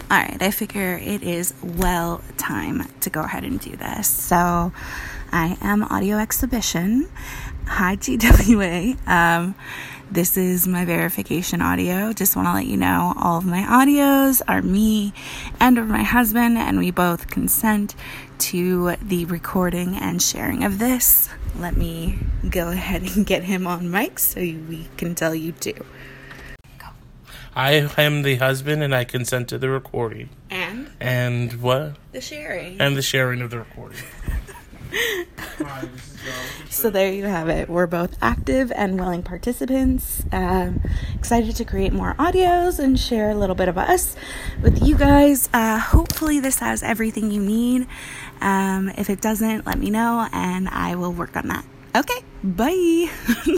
Alright, I figure it is well time to go ahead and do this. So I am Audio Exhibition. Hi, GWA. This is my verification audio. Just want to let you know all of my audios are me and or my husband, and we both consent to the recording and sharing of this. Let me go ahead and get him on mic so we can tell you too. I am the husband, and I consent to the recording. And what? The sharing. And the sharing of the recording. So there you have it. We're both active and willing participants. Excited to create more audios and share a little bit of us with you guys. Hopefully this has everything you need. If it doesn't, let me know, and I will work on that. Okay, bye.